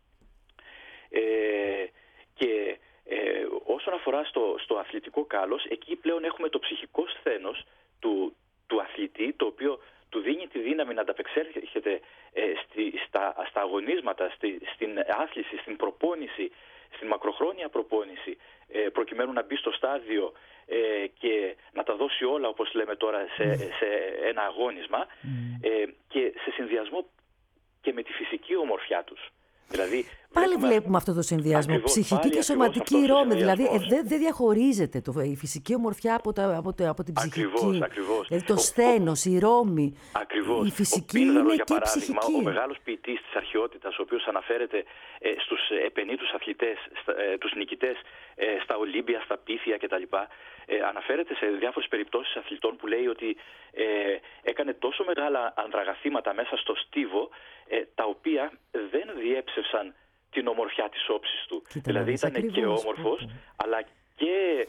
Και όσον αφορά στο αθλητικό κάλος, εκεί πλέον έχουμε το ψυχικό σθένος του αθλητή, το οποίο του δίνει τη δύναμη να ανταπεξέρχεται στα αγωνίσματα, στην άθληση, στην προπόνηση, στην μακροχρόνια προπόνηση, προκειμένου να μπει στο στάδιο και να τα δώσει όλα, όπως λέμε τώρα, σε ένα αγώνισμα, και σε συνδυασμό και με τη φυσική ομορφιά τους. Δηλαδή, πάλι βλέπουμε αυτό το συνδυασμό, ακριβώς, ψυχική και σωματική ρώμη. Δηλαδή δεν διαχωρίζεται η φυσική ομορφιά από την ψυχική. Ακριβώς. Δηλαδή το σθένος, η ρώμη, ακριβώς. Η φυσική είναι και η ψυχική. Ο μεγάλος ποιητής της αρχαιότητας, ο οποίος αναφέρεται στους επενήτους αθλητές, τους νικητές στα Ολύμπια, στα Πίθια κτλ. Αναφέρεται σε διάφορες περιπτώσεις αθλητών που λέει ότι έκανε τόσο μεγάλα ανδραγαθήματα μέσα στο στίβο, τα οποία δεν διέψευσαν την ομορφιά της όψης του. Δηλαδή ήταν και όμορφος, αλλά και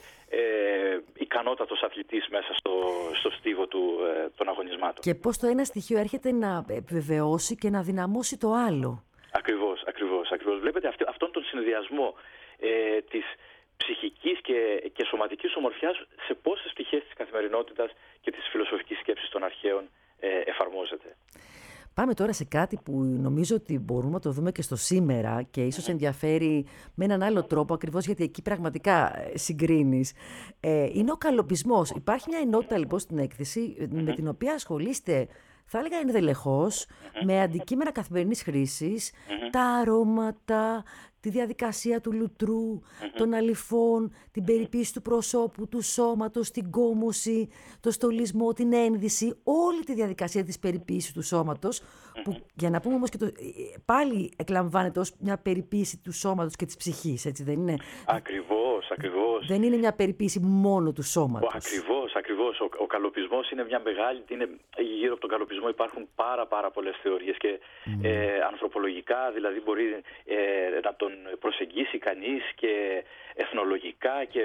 ικανότατος αθλητής μέσα στο στίβο των αγωνισμάτων. Και πώς το ένα στοιχείο έρχεται να επιβεβαιώσει και να δυναμώσει το άλλο. Ακριβώς. Βλέπετε αυτόν τον συνδυασμό της ψυχικής και σωματικής ομορφιάς σε πόσες πτυχές της καθημερινότητας και της φιλοσοφικής σκέψης των αρχαίων εφαρμόζεται. Πάμε τώρα σε κάτι που νομίζω ότι μπορούμε να το δούμε και στο σήμερα και ίσως ενδιαφέρει με έναν άλλο τρόπο, ακριβώς γιατί εκεί πραγματικά συγκρίνεις. Είναι ο καλοπισμός. Υπάρχει μια ενότητα λοιπόν στην έκθεση με την οποία ασχολείστε, θα έλεγα ενδελεχώς, με αντικείμενα καθημερινής χρήσης, τα αρώματα, τη διαδικασία του λουτρού, των αλυφών, την περιποίηση του προσώπου, του σώματος, την κόμωση, το στολισμό, την ένδυση, όλη τη διαδικασία της περιποίησης του σώματος, που για να πούμε όμως και πάλι εκλαμβάνεται ως μια περιποίηση του σώματος και της ψυχής, έτσι δεν είναι? Ακριβώς. Δεν είναι μια περιποίηση μόνο του σώματος. Ακριβώς. Ο καλοπισμός είναι μια μεγάλη... Γύρω από τον καλοπισμό υπάρχουν πάρα πολλές θεωρίες και ανθρωπολογικά, δηλαδή μπορεί να τον προσεγγίσει κανείς και εθνολογικά και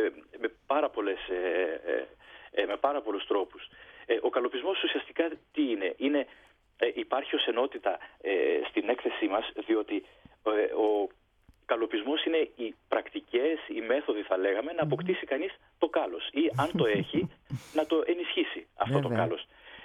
με πάρα πολλούς τρόπους. Ο καλοπισμός ουσιαστικά τι είναι? Υπάρχει ως ενότητα στην έκθεσή μας, διότι ο καλοπισμός είναι οι πρακτικές, οι μέθοδοι θα λέγαμε, να αποκτήσει κανείς το κάλος ή αν το έχει να το ενισχύσει αυτό το κάλος.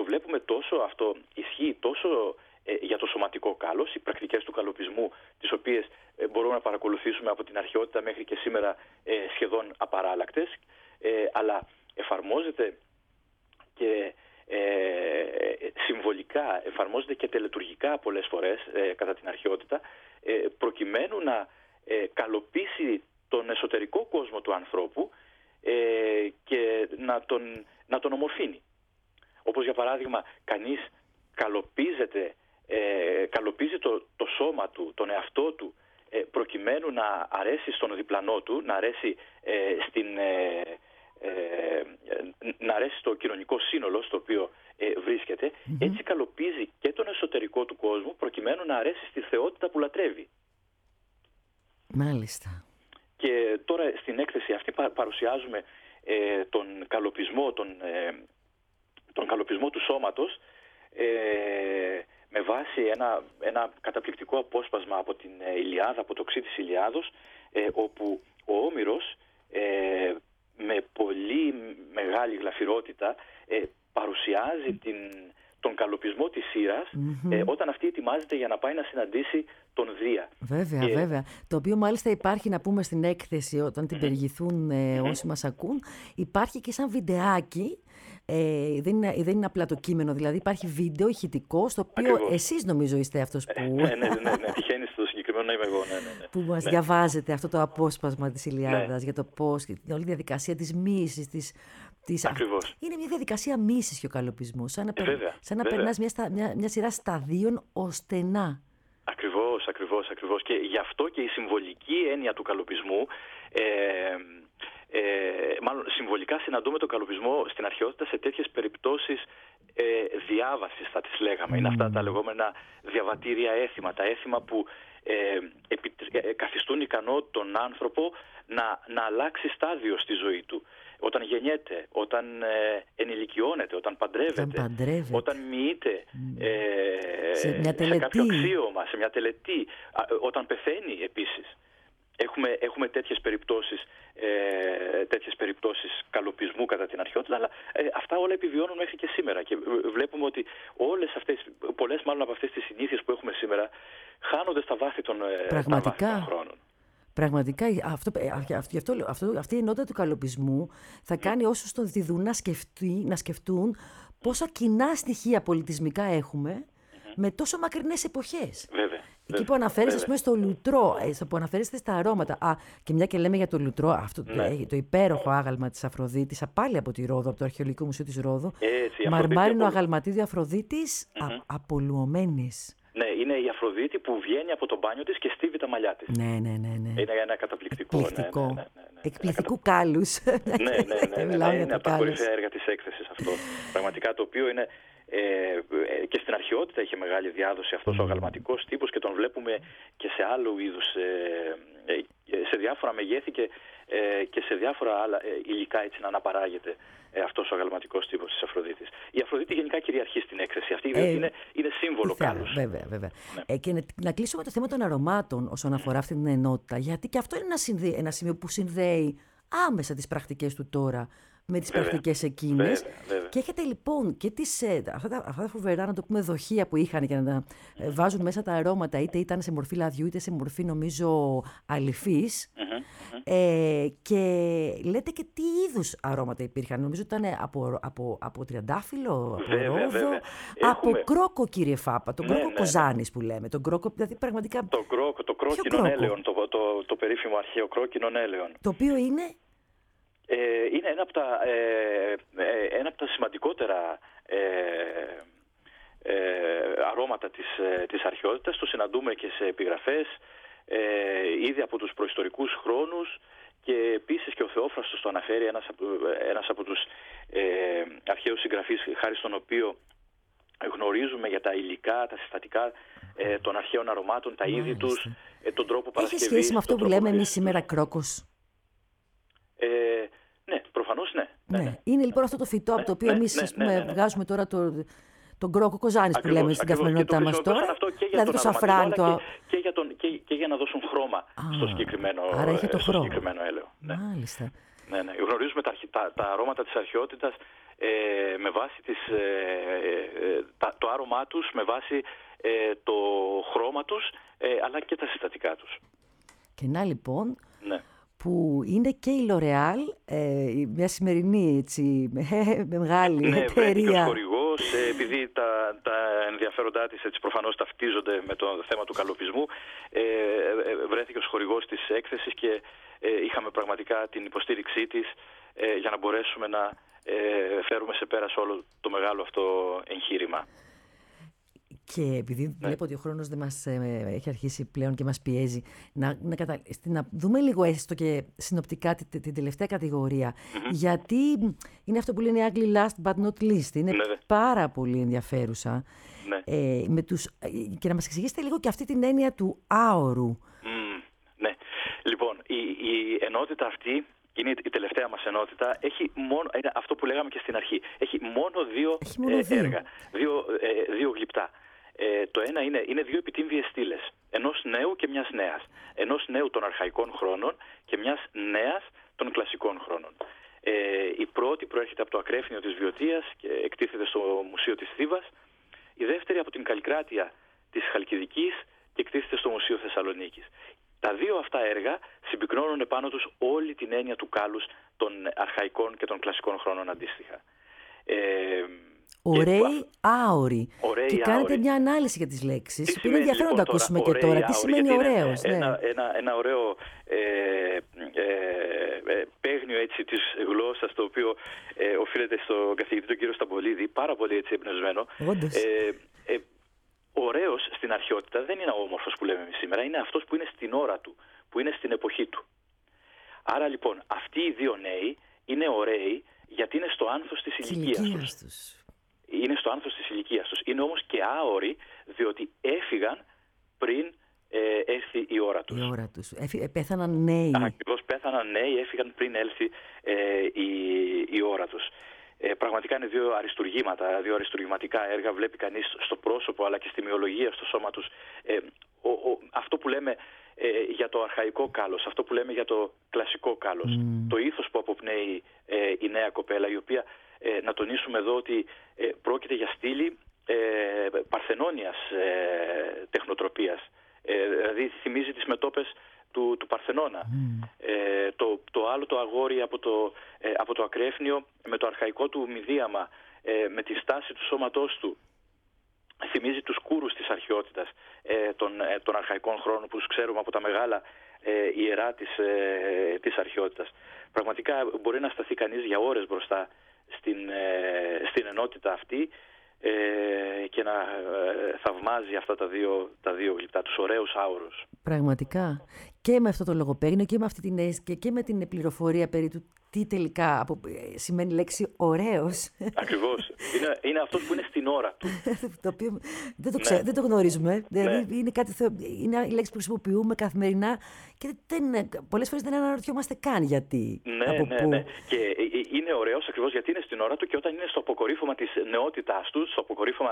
βλέπουμε τόσο αυτό, ισχύει τόσο για το σωματικό κάλος, οι πρακτικές του καλοπισμού, τις οποίες μπορούμε να παρακολουθήσουμε από την αρχαιότητα μέχρι και σήμερα σχεδόν απαράλλακτες, αλλά εφαρμόζεται και συμβολικά, εφαρμόζεται και τελετουργικά πολλές φορές κατά την αρχαιότητα, προκειμένου να καλοποιήσει τον εσωτερικό κόσμο του ανθρώπου και να τον ομορφύνει. Όπως για παράδειγμα, κανείς καλοπίζει το σώμα του, τον εαυτό του, προκειμένου να αρέσει στον διπλανό του, να αρέσει να αρέσει στο κοινωνικό σύνολο στο οποίο βρίσκεται. Έτσι καλοπίζει και τον εσωτερικό του κόσμο, προκειμένου να αρέσει στη θεότητα που λατρεύει. Μάλιστα. Και τώρα στην έκθεση αυτή παρουσιάζουμε τον καλοπισμό του σώματος με βάση ένα καταπληκτικό απόσπασμα από την Ηλιάδα, από το οξύ της Ηλιάδος, όπου ο Όμηρος με πολύ μεγάλη γλαφυρότητα παρουσιάζει τον καλοπισμό της Σύρας όταν αυτή ετοιμάζεται για να πάει να συναντήσει τον Δία. Βέβαια, βέβαια. Το οποίο μάλιστα υπάρχει, να πούμε, στην έκθεση όταν την περιηγηθούν όσοι μας ακούν. Υπάρχει και σαν βιντεάκι, δεν είναι απλά το κείμενο, δηλαδή υπάρχει βίντεο ηχητικό, στο οποίο Ακριβώς. Εσείς νομίζω είστε αυτός που... Ναι, τυχαίνει στο συγκεκριμένο να είμαι εγώ, ναι. Που μας διαβάζετε αυτό το απόσπασμα της Ηλιάδας για το πώς και την όλη διαδικασία της μοίησης, Ακριβώς. Είναι μια διαδικασία μοίησης και ο καλοπισμός, σαν να βέβαια. περνάς μια σειρά σταδίων ώστε να... Ακριβώς. Και γι' αυτό και η συμβολική έννοια του καλοπισμού, μάλλον συμβολικά συναντούμε τον καλοπισμό στην αρχαιότητα σε τέτοιες περιπτώσεις διάβασης, θα τις λέγαμε. Είναι αυτά τα λεγόμενα διαβατήρια έθιμα, τα έθιμα που καθιστούν ικανό τον άνθρωπο να αλλάξει στάδιο στη ζωή του. Όταν γεννιέται, όταν ενηλικιώνεται, όταν παντρεύεται, όταν μοιείται σε κάποιο αξίωμα, σε μια τελετή, όταν πεθαίνει επίσης. Έχουμε τέτοιες περιπτώσεις καλοπισμού κατά την αρχαιότητα, αλλά αυτά όλα επιβιώνουν μέχρι και σήμερα και βλέπουμε ότι πολλές μάλλον από αυτές τις συνήθειες που έχουμε σήμερα χάνονται στα βάθη των χρόνων. Πραγματικά αυτή η ενότητα του καλοπισμού θα κάνει όσους τον διδούν να σκεφτούν πόσα κοινά στοιχεία πολιτισμικά έχουμε με τόσο μακρινές εποχές. Βέβαια. Εκεί που αναφέρεστε, ας πούμε, στο λουτρό, που αναφέρεστε στα αρώματα. Και μια και λέμε για το λουτρό, το υπέροχο άγαλμα της Αφροδίτης, πάλι από τη Ρόδο, από το Αρχαιολογικό Μουσείο της Ρόδου. Μαρμάρινο αγαλματίδιο Αφροδίτης απολουωμένης. Ναι, είναι η Αφροδίτη που βγαίνει από το μπάνιο της και στίβει τα μαλλιά της. Ναι. Είναι ένα καταπληκτικό. Εκπληκτικού κάλους. Ναι. Είναι από τα κορυφαία έργα της έκθεσης αυτό. Πραγματικά, το οποίο είναι... και στην αρχαιότητα είχε μεγάλη διάδοση αυτός ο αγαλματικός τύπος και τον βλέπουμε και σε άλλου είδους, σε διάφορα μεγέθη και σε διάφορα άλλα υλικά, έτσι, να αναπαράγεται αυτός ο αγαλματικός τύπος της Αφροδίτης. Η Αφροδίτη γενικά κυριαρχεί στην έκθεση αυτή, είναι σύμβολο κάλους. Βέβαια. Ναι. Και να κλείσουμε το θέμα των αρωμάτων όσον αφορά αυτή την ενότητα, γιατί και αυτό είναι ένα σημείο που συνδέει άμεσα τις πρακτικές του τώρα με τις πρακτικές εκείνες. Βέβαια. Και έχετε λοιπόν και αυτά τα φοβερά, να το πούμε, δοχεία που είχαν και να βάζουν μέσα τα αρώματα, είτε ήταν σε μορφή λαδιού είτε σε μορφή, νομίζω, αληφής. Και λέτε και τι είδους αρώματα υπήρχαν. Νομίζω ότι ήταν από τριαντάφυλλο, από ρόδο, από κρόκο, κύριε Φάπα, τον κρόκο Κοζάνης που λέμε. Τον κρόκο, δηλαδή πραγματικά... Το κρόκκινον έλεον, το περίφημο αρχαίο κρόκκινον έλεον. Το οποίο είναι... Είναι ένα από τα σημαντικότερα αρώματα της αρχαιότητας. Το συναντούμε και σε επιγραφές ήδη από τους προϊστορικούς χρόνους και επίσης και ο Θεόφραστος το αναφέρει, ένας από τους αρχαίους συγγραφείς, χάρη στον οποίο γνωρίζουμε για τα υλικά, τα συστατικά των αρχαίων αρωμάτων, τα είδη τους, τον τρόπο παρασκευής. Έχει σχέση με αυτό που λέμε εμείς σήμερα κρόκος? Ναι, προφανώς ναι. Είναι λοιπόν αυτό το φυτό από το οποίο εμείς βγάζουμε τώρα τον κρόκο Κοζάνης που λέμε στην καθημερινότητά μας τώρα. Δηλαδή το σαφράνι. Και για να δώσουν χρώμα στο συγκεκριμένο έλαιο. Μάλιστα. Ναι, ναι. Γνωρίζουμε τα αρώματα της αρχαιότητας με βάση το άρωμά τους, με βάση το χρώμα τους, αλλά και τα συστατικά τους. Και να λοιπόν, ναι. που είναι και η L'Oréal, μια σημερινή έτσι, μεγάλη εταιρεία. Και ο χορηγός, επειδή τα ενδιαφέροντά της έτσι, προφανώς ταυτίζονται με το θέμα του καλοπισμού, βρέθηκε ως χορηγός της έκθεσης και είχαμε πραγματικά την υποστήριξή της για να μπορέσουμε να φέρουμε σε πέρας όλο το μεγάλο αυτό εγχείρημα. Και επειδή βλέπω ότι ο χρόνος δεν μας έχει αρχίσει πλέον και μας πιέζει, να δούμε λίγο έστω και συνοπτικά την τελευταία κατηγορία. Γιατί είναι αυτό που λένε οι Άγγλοι last but not least. Είναι πάρα πολύ ενδιαφέρουσα. Και να μας εξηγήσετε λίγο και αυτή την έννοια του άωρου. Ναι. Λοιπόν, η ενότητα αυτή, είναι η τελευταία μας ενότητα, είναι αυτό που λέγαμε και στην αρχή. Έχει μόνο δύο έργα, δύο γλυπτά. Το ένα είναι δύο επιτύμβιες στήλες, ενός νέου και μιας νέας. Ενός νέου των αρχαϊκών χρόνων και μιας νέας των κλασικών χρόνων. Η πρώτη προέρχεται από το ακρέφνιο της Βιωτίας και εκτίθεται στο Μουσείο της Θήβας. Η δεύτερη από την Καλλικράτεια της Χαλκιδικής και εκτίθεται στο Μουσείο Θεσσαλονίκης. Τα δύο αυτά έργα συμπυκνώνουν επάνω τους όλη την έννοια του κάλους των αρχαϊκών και των κλασικών χρόνων αντίστοιχα. Ωραίοι άωροι. Και κάνετε μια ανάλυση για τις λέξεις. Είναι ενδιαφέρον να το ακούσουμε και τώρα. Τι σημαίνει ωραίος. Ένα ωραίο παίγνιο έτσι, της γλώσσας, το οποίο οφείλεται στον καθηγητή τον κύριο Σταμπολίδη, πάρα πολύ έτσι εμπνευσμένο. Ωραίος στην αρχαιότητα δεν είναι ο όμορφος που λέμε εμείς σήμερα, είναι αυτός που είναι στην ώρα του, που είναι στην εποχή του. Άρα λοιπόν αυτοί οι δύο νέοι είναι ωραίοι γιατί είναι στο άνθος της ηλικίας τους. Είναι στο άνθος της ηλικίας τους. Είναι όμως και άωροι διότι έφυγαν πριν έρθει η ώρα τους. Η ώρα τους. Πέθαναν νέοι. Ακριβώς, πέθαναν νέοι, έφυγαν πριν έλθει η ώρα τους. Πραγματικά είναι δύο αριστουργήματα, δύο αριστουργηματικά έργα. Βλέπει κανείς στο πρόσωπο αλλά και στη μυολογία, στο σώμα τους αυτό που λέμε για το αρχαϊκό κάλος, αυτό που λέμε για το κλασικό κάλος. Το ήθος που αποπνέει η νέα κοπέλα, η οποία να τονίσουμε εδώ ότι πρόκειται για στήλη παρθενώνιας τεχνοτροπίας. Δηλαδή θυμίζει τις μετώπες του Παρθενώνα. Το άλλο το αγόρι από το ακρέφνιο με το αρχαϊκό του μηδίαμα, με τη στάση του σώματός του, θυμίζει τους κούρους της αρχαιότητας των αρχαϊκών χρόνων που τους ξέρουμε από τα μεγάλα ιερά της αρχαιότητας. Πραγματικά μπορεί να σταθεί κανείς για ώρες μπροστά στην ενότητα αυτή και να θαυμάζει αυτά τα δύο γλυπτά, τους ωραίους άωρους. Πραγματικά. Και με αυτό το λογοπαίγνιο και με αυτή την αίσθηση και με την πληροφορία περί του τι τελικά σημαίνει λέξη ωραίος. Ακριβώς. Είναι αυτός που είναι στην ώρα του. Το οποίο δεν το γνωρίζουμε. Δηλαδή είναι η λέξη που χρησιμοποιούμε καθημερινά και πολλές φορές δεν αναρωτιόμαστε καν γιατί. Ναι. Και είναι ωραίος ακριβώς γιατί είναι στην ώρα του και όταν είναι στο αποκορύφωμα της νεότητάς του, στο αποκορύφωμα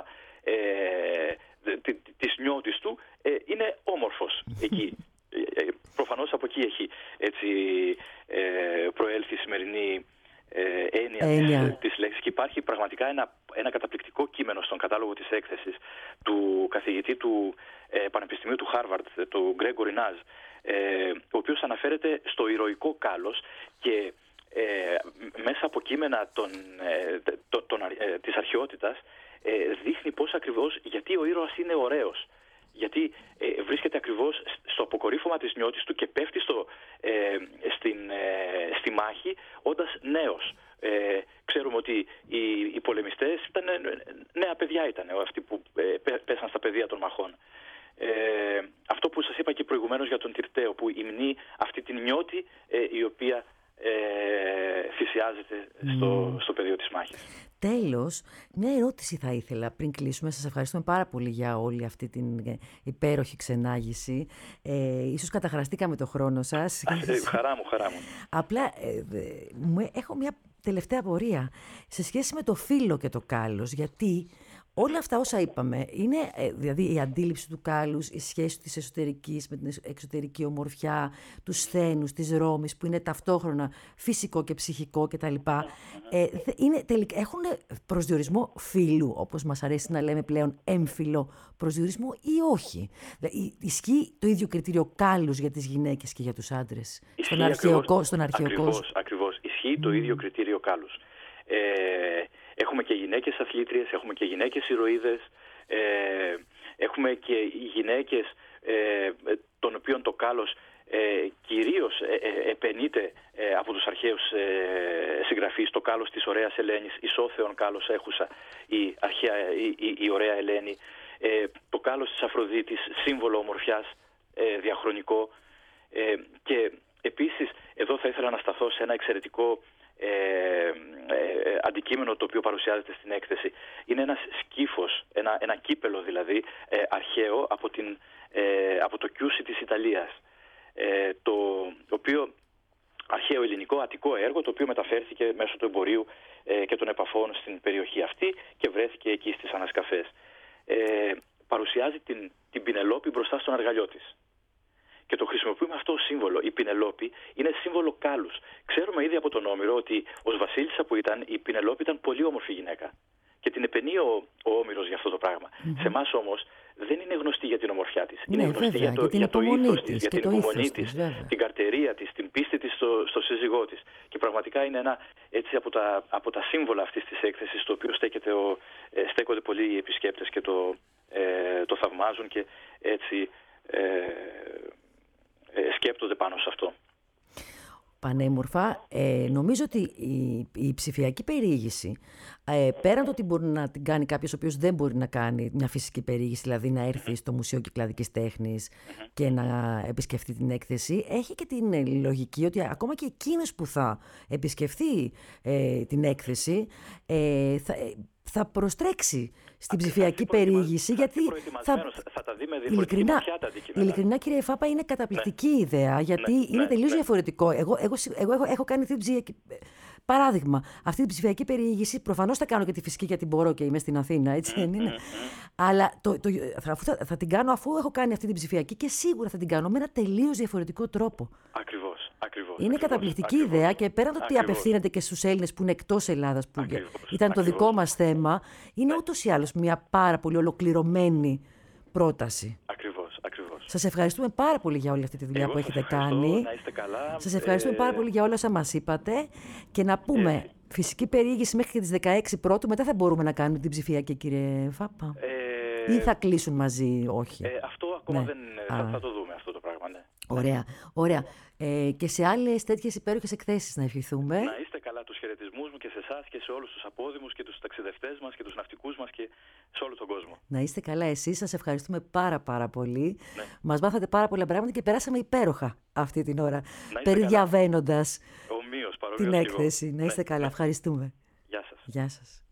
της νιώτης του, είναι όμορφος εκεί. Προφανώς από εκεί έχει έτσι προέλθει η σημερινή έννοια της λέξης και υπάρχει πραγματικά ένα καταπληκτικό κείμενο στον κατάλογο της έκθεσης του καθηγητή του Πανεπιστημίου του Χάρβαρντ, του Γκρέγκορι Νάζ, ο οποίος αναφέρεται στο ηρωικό κάλος και μέσα από κείμενα της αρχαιότητας δείχνει πώς ακριβώς γιατί ο ήρωας είναι ωραίος. Γιατί βρίσκεται ακριβώς στο αποκορύφωμα της νιώτης του και πέφτει στη μάχη όντας νέος. Ξέρουμε ότι οι πολεμιστές ήταν νέα παιδιά, ήταν αυτοί που πέσαν στα πεδία των μαχών. Αυτό που σας είπα και προηγουμένως για τον Τυρταίο, που υμνεί αυτή την νιώτη η οποία θυσιάζεται στο πεδίο της μάχης. Τέλος, μια ερώτηση θα ήθελα πριν κλείσουμε. Σας ευχαριστούμε πάρα πολύ για όλη αυτή την υπέροχη ξενάγηση. Ίσως καταχραστήκαμε το χρόνο σας. Χαρά μου. Απλά έχω μια τελευταία απορία σε σχέση με το φύλλο και το κάλος, γιατί Όλα αυτά όσα είπαμε, είναι δηλαδή η αντίληψη του κάλους, η σχέση της εσωτερικής με την εξωτερική ομορφιά, τους σθένους, της Ρώμης, που είναι ταυτόχρονα φυσικό και ψυχικό κτλ. Έχουν προσδιορισμό φύλου, όπως μας αρέσει να λέμε πλέον, έμφυλο προσδιορισμό ή όχι? Δηλαδή, ισχύει το ίδιο κριτήριο κάλους για τις γυναίκες και για τους άντρες στον αρχαίο κόσμο? Ακριβώς. Ισχύει το ίδιο κριτήριο κάλους. Έχουμε και γυναίκες αθλήτριες, έχουμε και γυναίκες ηρωίδες, έχουμε και γυναίκες των οποίων το κάλος κυρίως επενείται από τους αρχαίους συγγραφείς, το κάλος της ωραίας Ελένης, ισόθεον κάλος έχουσα η ωραία Ελένη, το κάλος της Αφροδίτης, σύμβολο ομορφιάς, διαχρονικό. Και επίσης εδώ θα ήθελα να σταθώ σε ένα εξαιρετικό αντικείμενο το οποίο παρουσιάζεται στην έκθεση. Είναι ένας σκύφος, ένα κύπελο δηλαδή, αρχαίο από το Κιούσι της Ιταλίας, το οποίο αρχαίο ελληνικό αττικό έργο, το οποίο μεταφέρθηκε μέσω του εμπορίου και των επαφών στην περιοχή αυτή και βρέθηκε εκεί στις ανασκαφές. Παρουσιάζει την Πινελόπη μπροστά στον αργαλιό της. Και το χρησιμοποιούμε αυτό ως σύμβολο. Η Πινελόπη είναι σύμβολο κάλους. Ξέρουμε ήδη από τον Όμηρο ότι ως βασίλισσα που ήταν, η Πινελόπη ήταν πολύ όμορφη γυναίκα. Και την επενεί ο Όμηρος για αυτό το πράγμα. Σε εμάς όμως δεν είναι γνωστή για την ομορφιά της. Είναι γνωστή για το ήθος της, για την υπομονή της, την καρτερία της, την πίστη της στο σύζυγό της. Και πραγματικά είναι ένα έτσι από τα σύμβολα αυτής της έκθεσης, στο οποίο στέκονται πολλοί οι επισκέπτες και το θαυμάζουν και έτσι σκέπτονται πάνω σε αυτό. Πανέμορφα. Νομίζω ότι η ψηφιακή περιήγηση, πέραν το ότι μπορεί να την κάνει κάποιος ο οποίος δεν μπορεί να κάνει μια φυσική περιήγηση, δηλαδή να έρθει στο Μουσείο Κυκλαδικής Τέχνης και να επισκεφτεί την έκθεση, έχει και την λογική ότι ακόμα και εκείνος που θα επισκεφτεί την έκθεση θα προστρέξει στην ψηφιακή περιήγηση, γιατί θα τα δει με διαφορετική ματιά τα αντικείμενα. Ειλικρινά, κύριε Φάπα, είναι καταπληκτική ιδέα, γιατί είναι τελείως διαφορετικό. Εγώ έχω κάνει αυτή την ψηφιακή. Παράδειγμα, αυτή την ψηφιακή περιήγηση, προφανώς θα κάνω και τη φυσική γιατί μπορώ και είμαι στην Αθήνα, έτσι δεν είναι? Αλλά θα την κάνω αφού έχω κάνει αυτή την ψηφιακή και σίγουρα θα την κάνω με ένα τελείως διαφορετικό τρόπο. Ακριβώς. Είναι καταπληκτική ιδέα και πέραν το ότι απευθύνεται και στους Έλληνες που είναι εκτός Ελλάδας, που ήταν το δικό μας θέμα, είναι ούτως ή άλλως μια πάρα πολύ ολοκληρωμένη πρόταση. Ακριβώς. Σας ευχαριστούμε πάρα πολύ για όλη αυτή τη δουλειά που έχετε κάνει. Να είστε καλά. Σας ευχαριστούμε πάρα πολύ για όλα όσα μας είπατε. Και να πούμε, φυσική περιήγηση μέχρι και τις 16 Πρώτου, μετά θα μπορούμε να κάνουμε την ψηφιακή, κύριε Φάπα. Ή θα κλείσουν μαζί, όχι? Αυτό ακόμα δεν θα το δούμε αυτό το πράγμα, ναι. Ωραία. Και σε άλλες τέτοιες υπέροχες εκθέσεις να ευχηθούμε. Να είστε καλά, τους χαιρετισμούς μου και σε εσάς και σε όλους τους απόδημους και τους ταξιδευτές μας και τους ναυτικούς μας και σε όλο τον κόσμο. Να είστε καλά εσείς, σας ευχαριστούμε πάρα πολύ. Ναι. Μας μάθατε πάρα πολλά πράγματα και περάσαμε υπέροχα αυτή την ώρα, περιδιαβαίνοντας την έκθεση. Να είστε καλά, ευχαριστούμε. Γεια σας. Γεια σας.